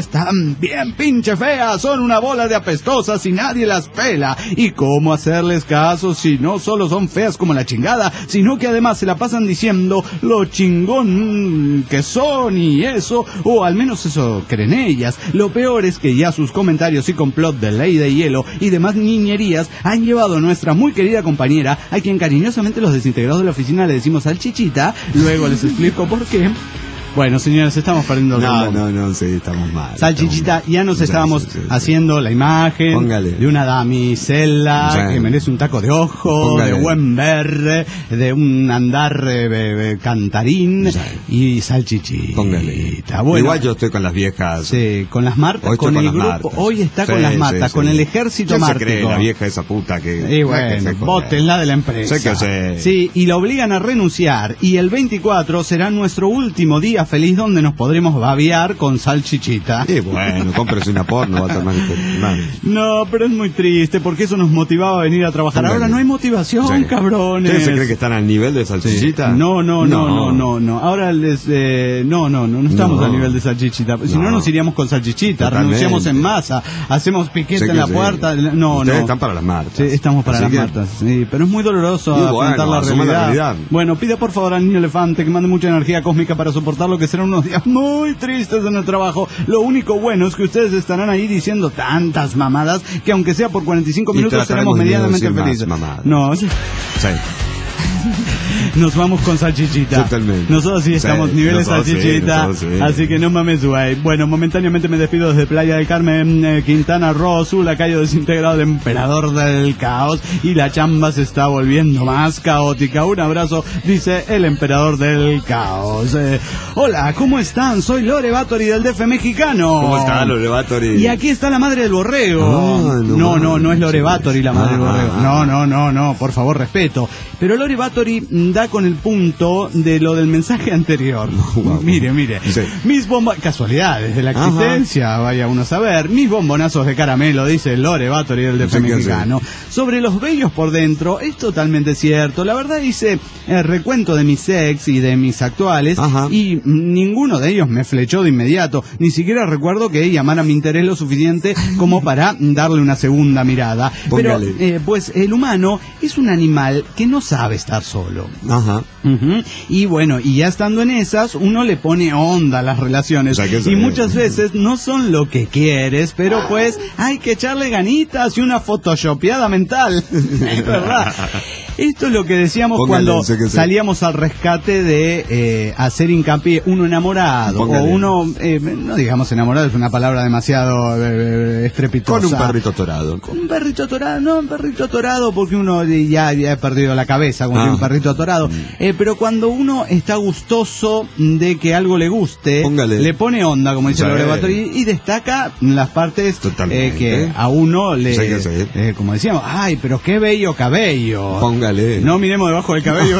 están bien pinche feas, son una bola de apestosas y nadie las pela. ¿Y cómo hacerles caso si no solo son feas como la chingada, sino que además se la pasan diciendo lo chingón que son y eso, o al menos eso creen ellas? Lo peor es que ya sus comentarios y complot de Ley de Hielo y demás niñerías han llevado a nuestra muy querida compañera, a quien cariñosamente los desintegrados de la oficina le decimos salchichita. Luego les explico por qué. Bueno, señores, estamos perdiendo el rumbo. No, sí, estamos mal. Salchichita, ya nos estábamos haciendo la imagen de una damisela que merece un taco de ojo, de buen ver, de un andar cantarín y salchichita. Póngale. Bueno, igual yo estoy con las viejas. Sí, con las martas, con el grupo. Hoy está con las martas, con el ejército mártico. ¿Qué se cree la vieja esa puta que... Y bueno, bótenla de la empresa. Sé que sé. Sí, y la obligan a renunciar. Y el 24 será nuestro último día feliz donde nos podremos babear con salchichita. Y bueno, cómprese una porno, va a estar mal. No, pero es muy triste porque eso nos motivaba a venir a trabajar. Ahora no hay motivación, cabrones. ¿Ustedes se creen que están al nivel de salchichita? Sí. No. Ahora les... No estamos al nivel de salchichita. Si no nos iríamos con salchichita. Totalmente. Renunciamos en masa, hacemos piquete en la puerta. Ustedes están para las martas. Sí, estamos para las martas. Sí, pero es muy doloroso afrontar la realidad. Bueno, pide por favor al niño elefante que mande mucha energía cósmica para soportar lo que será unos días muy tristes en el trabajo. Lo único bueno es que ustedes estarán ahí diciendo tantas mamadas que aunque sea por 45 minutos seremos medianamente felices. No, sí. Nos vamos con salchichita. Totalmente. Nosotros sí estamos niveles salchichita, así que no mames, güey. Bueno, momentáneamente me despido desde Playa del Carmen, Quintana Roo, la calle desintegrado del emperador del caos, y la chamba se está volviendo más caótica. Un abrazo, dice el emperador del caos. Hola, ¿cómo están? Soy Lore Batory del DF mexicano. ¿Cómo está Lore Batory? Y aquí está la madre del borrego. No es Lore Batory la madre del borrego. No, por favor, respeto. Pero Lore Batory da con el punto de lo del mensaje anterior. Mire. Sí. Mis casualidades de la existencia, vaya uno a saber. Mis bombonazos de caramelo, dice Lore Batory del DF mexicano. Sobre los bellos por dentro, es totalmente cierto. La verdad hice el recuento de mis ex y de mis actuales y ninguno de ellos me flechó de inmediato. Ni siquiera recuerdo que llamara mi interés lo suficiente como para darle una segunda mirada. Póngale. Pero, pues el humano es un animal que no sabe estar solo. Y bueno, y ya estando en esas, uno le pone onda a las relaciones. Y muchas veces no son lo que quieres, pero pues hay que echarle ganitas y una photoshopeada mental. Es verdad. Esto es lo que decíamos cuando salíamos al rescate de hacer hincapié uno enamorado. O uno, no digamos enamorado, es una palabra demasiado estrepitosa. Con un perrito torado. Con un perrito torado, no un perrito torado porque uno ya ha perdido la cabeza con un perrito torado. Pero cuando uno está gustoso de que algo le guste, le pone onda, como dice Lore Batory, y destaca las partes que a uno le, como decíamos, ay, pero qué bello cabello. No miremos debajo del cabello.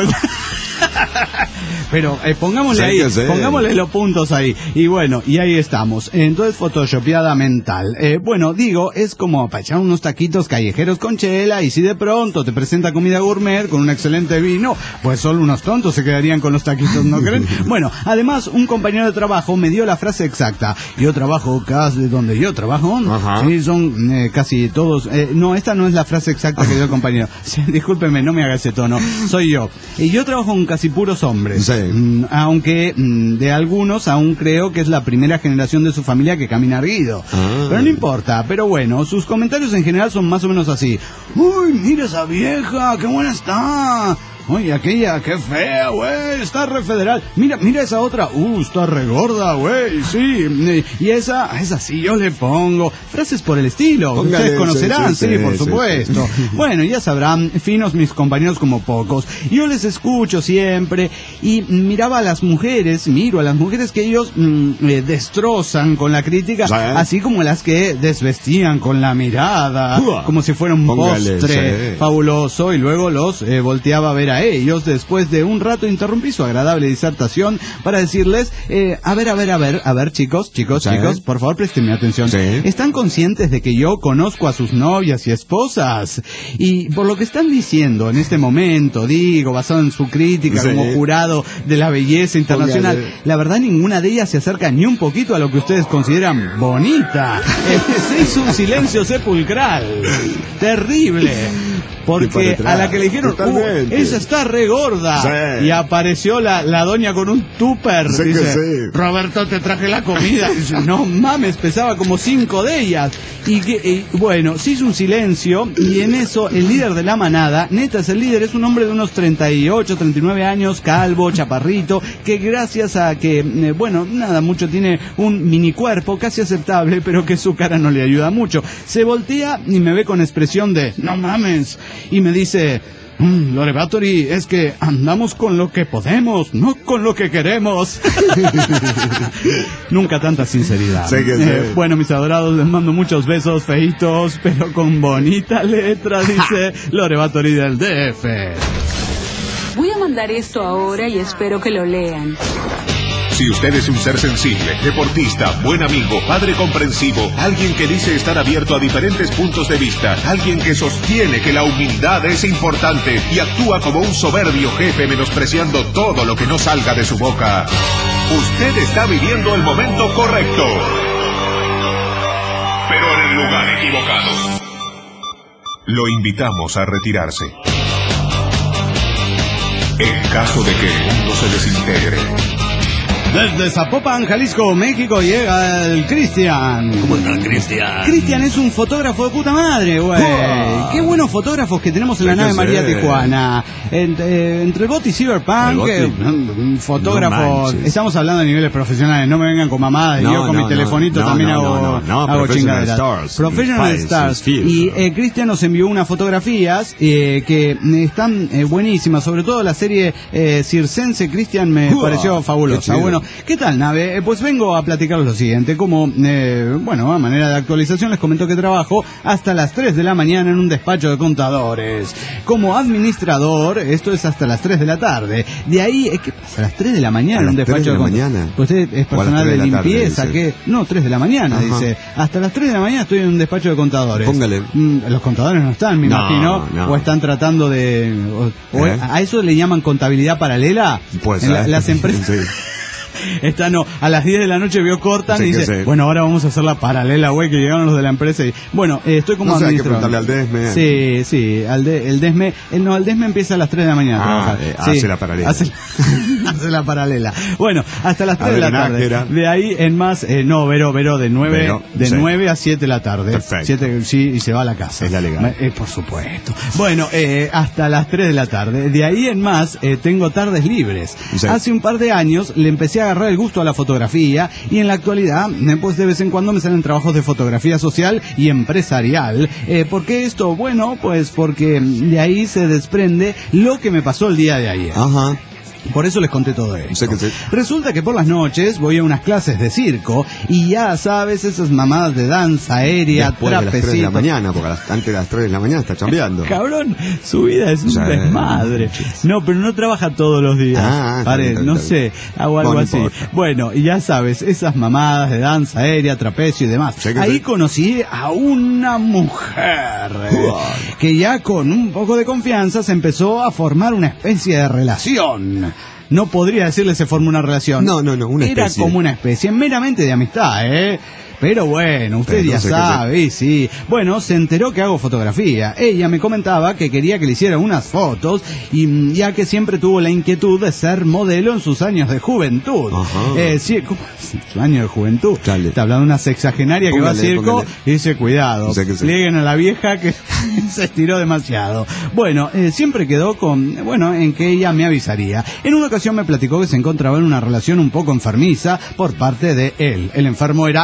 Pero pongámosle ahí, pongámosle los puntos ahí. Y bueno, y ahí estamos. Entonces, photoshopeada mental. Bueno, digo, es como para echar unos taquitos callejeros con chela, y si de pronto te presenta comida gourmet con un excelente vino, pues solo unos tontos se quedarían con los taquitos, ¿no creen? Bueno, además, un compañero de trabajo me dio la frase exacta. Yo trabajo casi donde yo trabajo. Sí, son casi todos. No, esta no es la frase exacta que dio el compañero. Discúlpeme, no me haga ese tono. Soy yo. Y yo trabajo con casi puros hombres. Aunque de algunos aún creo que es la primera generación de su familia que camina erguido. Pero no importa. Pero bueno, sus comentarios en general son más o menos así. Uy, mira esa vieja, qué buena está. Oye, aquella, qué fea, güey, está re federal. Mira esa otra, está re gorda, güey, sí. Y esa sí yo le pongo. Frases por el estilo, ustedes conocerán, sí, por supuesto. Bueno, ya sabrán, finos mis compañeros como pocos. Yo les escucho siempre y miro a las mujeres que ellos destrozan con la crítica, así como las que desvestían con la mirada, como si fuera un postre fabuloso, y luego los volteaba a ver a a ellos. Después de un rato interrumpí su agradable disertación para decirles, a ver, chicos, por favor préstenme atención. Sí. ¿Están conscientes de que yo conozco a sus novias y esposas? Y por lo que están diciendo en este momento, digo, basado en su crítica como jurado de la belleza internacional, la verdad ninguna de ellas se acerca ni un poquito a lo que ustedes consideran bonita. Se hizo un silencio sepulcral. Terrible. Porque a la que le dijeron, ella está re gorda. Sí. Y apareció la doña con un tupper. Sí, dice, sí. Roberto, te traje la comida. Dice, no mames, pesaba como 5 de ellas. Y bueno, se hizo un silencio. Y en eso, el líder de la manada, neta es el líder, es un hombre de unos 38, 39 años, calvo, chaparrito, que gracias a que, bueno, nada mucho, tiene un mini cuerpo casi aceptable, pero que su cara no le ayuda mucho. Se voltea y me ve con expresión de, no mames. Y me dice, Lore Bathory, es que andamos con lo que podemos, no con lo que queremos. Nunca tanta sinceridad. Sí que sí. Bueno, mis adorados, les mando muchos besos feitos, pero con bonita letra, dice Lore Bathory del DF. Voy a mandar esto ahora y espero que lo lean. Si usted es un ser sensible, deportista, buen amigo, padre comprensivo, alguien que dice estar abierto a diferentes puntos de vista, alguien que sostiene que la humildad es importante y actúa como un soberbio jefe menospreciando todo lo que no salga de su boca, usted está viviendo el momento correcto, pero en el lugar equivocado. Lo invitamos a retirarse. En caso de que el mundo se desintegre. Desde Zapopan, Jalisco, México, llega el Cristian. ¿Cómo está Cristian? Cristian es un fotógrafo de puta madre, güey. Qué buenos fotógrafos que tenemos en la nave María Tijuana. Entre el Bot y Cyberpunk, un fotógrafo. No, estamos hablando de niveles profesionales, no me vengan con mamadas. Yo con mi telefonito también hago chingaderas. Professional Stars. Y Cristian nos envió unas fotografías que están buenísimas, sobre todo la serie circense. Cristian me pareció fabulosa. Bueno, ¿qué tal, nave? Pues vengo a platicaros lo siguiente. Como, bueno, a manera de actualización les comento que trabajo hasta las 3 de la mañana en un despacho de contadores. Como administrador, esto es hasta las 3 de la tarde. De ahí, ¿qué pasa? A las 3 de la mañana en un despacho de contadores. Pues es personal de limpieza, que... No, 3 de la mañana, dice. Hasta las 3 de la mañana estoy en un despacho de contadores. Póngale. Los contadores no están, me imagino. O están tratando de... ¿A eso le llaman contabilidad paralela? Pues en las empresas... Sí. A las 10 de la noche vio cortan y dice, bueno, ahora vamos a hacer la paralela, güey, que llegaron los de la empresa. Y bueno, estoy como administrador. Hay que preguntarle al DESME. Sí, el DESME, el DESME empieza a las 3 de la mañana. Hace la paralela. Hace la paralela. Bueno, hasta las 3 de la tarde. De ahí en más, Vero, de 9 a 7 de la tarde. Perfecto. 7, sí, y se va a la casa. Es la legal. Por supuesto. Bueno, hasta las 3 de la tarde. De ahí en más, tengo tardes libres. Sí. Hace un par de años le empecé a agarrar el gusto a la fotografía y en la actualidad, pues de vez en cuando me salen trabajos de fotografía social y empresarial. ¿Por qué esto? Bueno, pues porque de ahí se desprende lo que me pasó el día de ayer. Ajá. Por eso les conté todo esto. Sí. Resulta que por las noches voy a unas clases de circo y ya sabes, esas mamadas de danza aérea, después de las 3 de la mañana, porque antes de las 3 de la mañana está chambeando. Cabrón, su vida es un desmadre. No, pero no trabaja todos los días. No sé, hago algo así. Bueno, y ya sabes, esas mamadas de danza aérea, trapecio y demás. Ahí conocí a una mujer que ya con un poco de confianza se empezó a formar una especie de relación. No podría decirle se formó una relación. No, una especie. Era como una especie meramente de amistad, Pero bueno, usted ya sabe, sí. Bueno, se enteró que hago fotografía. Ella me comentaba que quería que le hiciera unas fotos, y ya que siempre tuvo la inquietud de ser modelo en sus años de juventud. Sí, ¿cómo es? Su año de juventud. Dale. Está hablando de una sexagenaria que va a circo y dice, cuidado, plieguen a la vieja que se estiró demasiado. Bueno, siempre quedó en que ella me avisaría. En una ocasión me platicó que se encontraba en una relación un poco enfermiza por parte de él. El enfermo era él.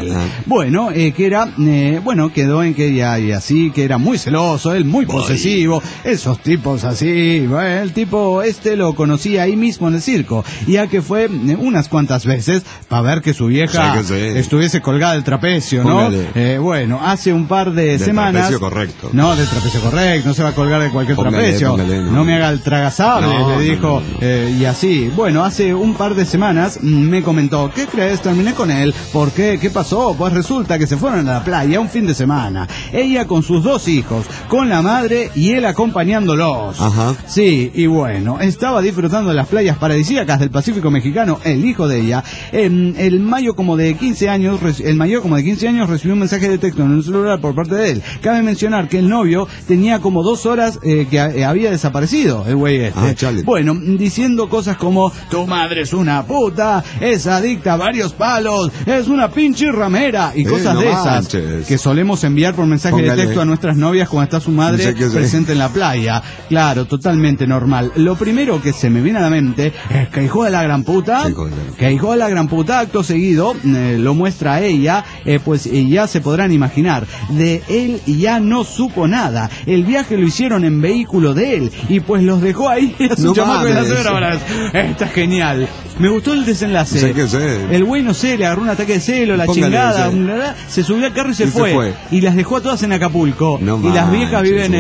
padre. Bueno, que era, bueno, quedó en que ella y así, que era muy celoso, él muy posesivo, esos tipos así, bueno, el tipo lo conocía ahí mismo en el circo, ya que fue unas cuantas veces para ver que su vieja estuviese colgada del trapecio, ¿no? Bueno, hace un par de semanas... Del trapecio correcto. No, del trapecio correcto, no se va a colgar de cualquier trapecio. No me haga el tragasable, le dijo, y así. Bueno, hace un par de semanas me comentó, ¿qué crees? Terminé con él. ¿Por qué? ¿Qué pasó? Pues resulta que se fueron a la playa un fin de semana. Ella con sus 2 hijos, con la madre y él acompañándolos. Ajá. Sí, y bueno, estaba disfrutando de las playas paradisíacas del Pacífico mexicano, el hijo de ella. El mayor como de 15 años recibió un mensaje de texto en un celular por parte de él. Cabe mencionar que el novio tenía como 2 horas que había desaparecido, el güey este. Bueno, diciendo cosas como, tu madre es una puta, es adicta a varios palos, es una pinche ramera, y cosas de esas que solemos enviar por mensaje de texto a nuestras novias cuando está su madre presente en la playa. Claro, totalmente normal. Lo primero que se me viene a la mente es que hijo de la gran puta, acto seguido lo muestra a ella, pues ya se podrán imaginar, de él ya no supo nada. El viaje lo hicieron en vehículo de él y pues los dejó ahí a su chamaco en la cebra. Está genial. Me gustó el desenlace. El güey, no sé, le agarró un ataque de celo, la chingada, se subió al carro y se fue. Y las dejó a todas en Acapulco. Y las viejas viven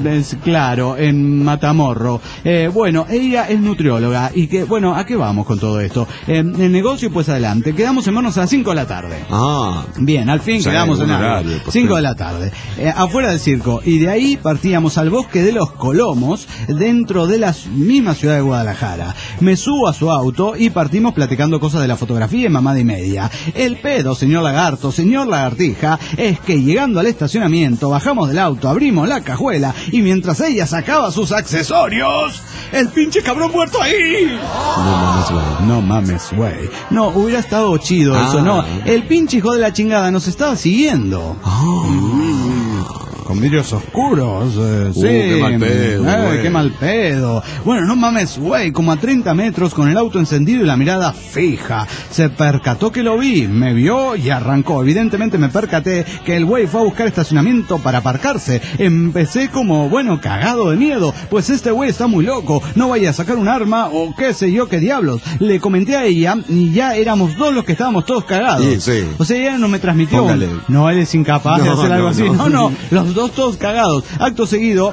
en Matamorro. Bueno, ella es nutrióloga. Y que, bueno, ¿a qué vamos con todo esto? El negocio, pues adelante. Quedamos en manos a las 5 de la tarde. Bien, al fin quedamos en horario. 5 de la tarde. Afuera del circo. Y de ahí partíamos al bosque de los Colomos, dentro de la misma ciudad de Guadalajara. Me subo a su auto y partimos platicando cosas de la fotografía y mamada y media. El pedo, señor lagarto, señor lagartija, es que llegando al estacionamiento, bajamos del auto, abrimos la cajuela y mientras ella sacaba sus accesorios, el pinche cabrón muerto ahí. No mames, güey. No, hubiera estado chido eso, no. El pinche hijo de la chingada nos estaba siguiendo. Con vidrios oscuros, sí. Qué mal pedo, qué mal pedo. Bueno, no mames, güey, como a 30 metros con el auto encendido y la mirada fija. Se percató que lo vi, me vio y arrancó. Evidentemente me percaté que el güey fue a buscar estacionamiento para aparcarse. Empecé como, bueno, cagado de miedo, pues este güey está muy loco, no vaya a sacar un arma o qué sé yo qué diablos. Le comenté a ella y ya éramos 2 los que estábamos todos cagados. Sí. O sea, ella no me transmitió. No, él es incapaz de hacer algo así. No, los 2 todos cagados. Acto seguido,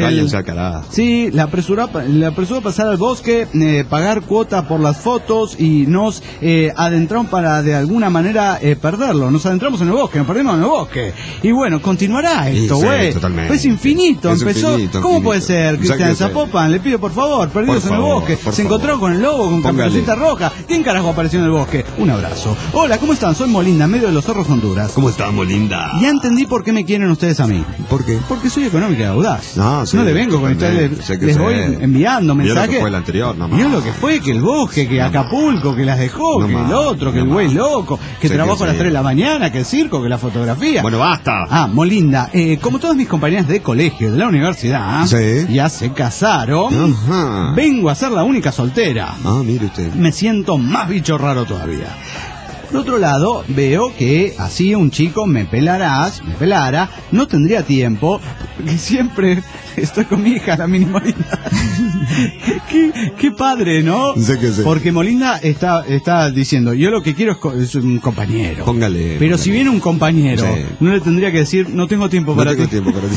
sí, la apresuró a pasar al bosque, pagar cuota por las fotos y nos adentramos para de alguna manera perderlo. Nos adentramos en el bosque, nos perdimos en el bosque. Y bueno, continuará esto, güey. Es infinito, empezó. ¿Cómo puede ser, Cristian Zapopan? Le pido por favor, perdidos en el bosque. Se encontraron con el lobo, con Caperucita Roja. ¿Quién carajo apareció en el bosque? Un abrazo. Hola, ¿cómo están? Soy Molinda, en medio de los Zorros Honduras. ¿Cómo están, Molinda? Ya entendí por qué me quieren ustedes a mí. ¿Por qué? Porque soy económica y audaz. No le vengo con ustedes, les voy enviando mensajes. Lo que fue el anterior, Mirá lo que fue, que el bosque, que Acapulco, que las dejó, que el otro, que el güey loco, que trabajo a las 3 de la mañana, que el circo, que la fotografía. Bueno, basta. Molinda, como todas mis compañeras de colegio, de la universidad, ya se casaron. Ajá. Vengo a ser la única soltera. Mire usted. Me siento más bicho raro todavía. Por otro lado, veo que así un chico me pelara, no tendría tiempo, porque siempre estoy con mi hija, la mini Molinda. qué padre, ¿no? Sí. Porque Molinda está diciendo, yo lo que quiero es un compañero. Pero si viene un compañero, no le tendría que decir, no tengo tiempo para ti.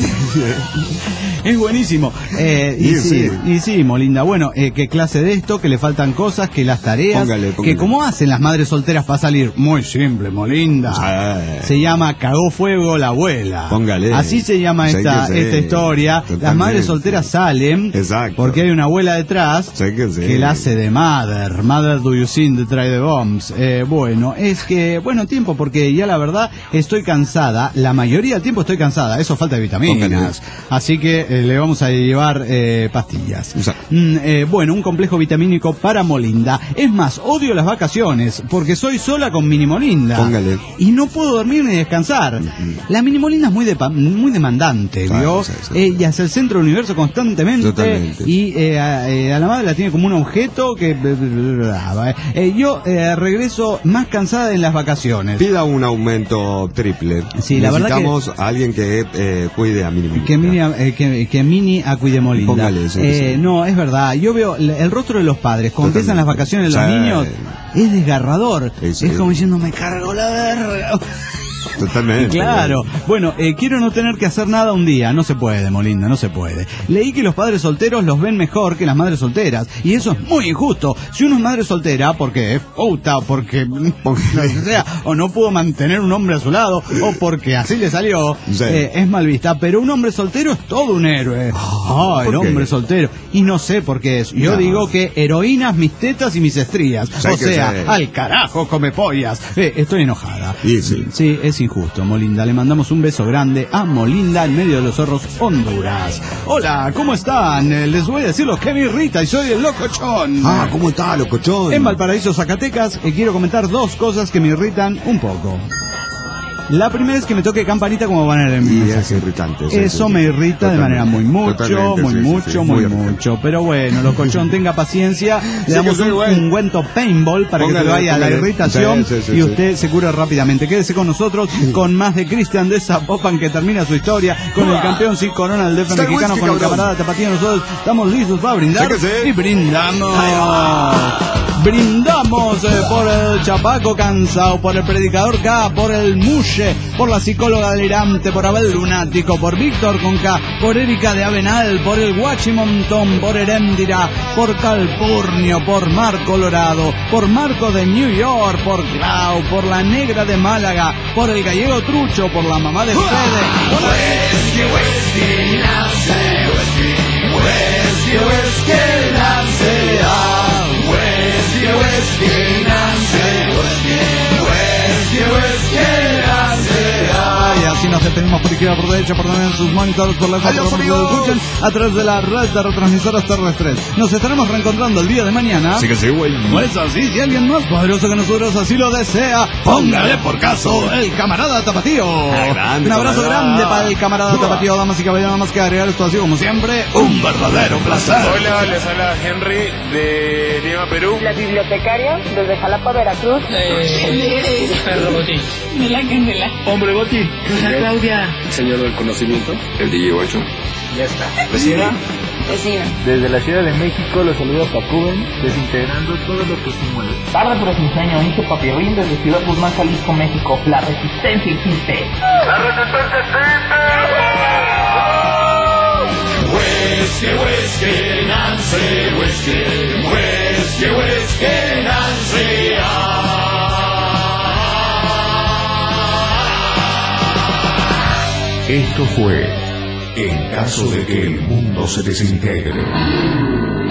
Es buenísimo. Y sí, Molinda, bueno, que clase de esto, que le faltan cosas, que las tareas, que cómo hacen las madres solteras para salir. Muy simple, Molinda. Se llama Cagó Fuego la abuela. Así se llama esta historia. Totalmente. Las madres solteras salen porque hay una abuela detrás que la hace de Mother do you sing the try the bombs. Bueno, es que, tiempo, porque ya la verdad estoy cansada. La mayoría del tiempo estoy cansada. Eso falta de vitaminas. Así que le vamos a llevar pastillas. Un complejo vitamínico para Molinda. Es más, odio las vacaciones porque soy sola con mini Molinda. Y no puedo dormir ni descansar. La mini Molinda es muy demandante, ¿vio? Ella es el centro del universo constantemente. Y a la madre la tiene como un objeto que... yo regreso más cansada en las vacaciones. Pida un aumento triple. Sí, la verdad necesitamos a alguien que cuide a Mini. Que Mini a cuide Molinda. Póngale eso, sí. No, es verdad. Yo veo el rostro de los padres cuando empiezan las vacaciones de los niños. Es desgarrador. Sí. Es como diciendo, me cargo la verga. Totalmente. Claro. Bueno, quiero no tener que hacer nada un día. No se puede, Molinda, no se puede. Leí que los padres solteros los ven mejor que las madres solteras. Y eso es muy injusto. Si uno es madre soltera, porque es puta, porque sea, o no pudo mantener un hombre a su lado, o porque así le salió, sí. Es mal vista. Pero un hombre soltero es todo un héroe. El hombre soltero. Y no sé por qué es. Yo digo que heroínas, mis tetas y mis estrías. O sea, al carajo, come pollas. Estoy enojada. Sí, es injusto, Molinda. Le mandamos un beso grande a Molinda en medio de los Cerros, Honduras. Hola, ¿cómo están? Les voy a decir lo que me irrita y soy el Locochón. ¿Cómo está, Locochón? En Valparaíso, Zacatecas, quiero comentar 2 cosas que me irritan un poco. La primera es que me toque campanita como banner en mi es irritante. Eso me irrita de manera muy mucho. Pero bueno, Locochón, tenga paciencia. Le damos un ungüento paintball para que se vaya la irritación y usted se cure rápidamente. Quédese con nosotros con más de Cristian de Zapopan, que termina su historia con el campeón sin corona del DF mexicano, con el camarada Tapatío. Nosotros estamos listos para brindar y brindamos. Brindamos por el chapaco cansado, por el predicador K, por el Mushe, por la psicóloga delirante, por Abel Lunático, por Víctor con K, por Erika de Avenal, por el Guachimontón, por Heréndira, por Calpurnio, por Mar Colorado, por Marco de New York, por Clau, por la Negra de Málaga, por el Gallego Trucho, por la mamá de Fede. Y así nos despedimos por izquierda, por derecha, por donde en sus monitores, por la que escuchan a través de la red de retransmisoras terrestres. Nos estaremos reencontrando el día de mañana. Sí que sí, güey. Pues así, si alguien más poderoso que nosotros así lo desea, póngale por caso el camarada Tapatío. Un abrazo grande para el camarada Tapatío, damas y caballeros. Nada más que agregar, esto ha sido como siempre un verdadero placer. Hola, les habla Henry de Lima, Perú. La bibliotecaria desde Jalapa, Veracruz. Perro Botín. De la candela. Hombre Botín. Rosa Claudia. Señor del conocimiento. El DJ 8. Ya está. ¿Vecina? Vecina. Desde la Ciudad de México los saluda Pacuben, desintegrando todo lo que se mueve. Tarde pero sin sueño, dice Papiolín desde Ciudad Guzmán, Jalisco, México. La resistencia existe. ¡La resistencia existe! Whiskey, Nancy, whiskey, Nancy. Esto fue En caso de que el mundo se desintegre.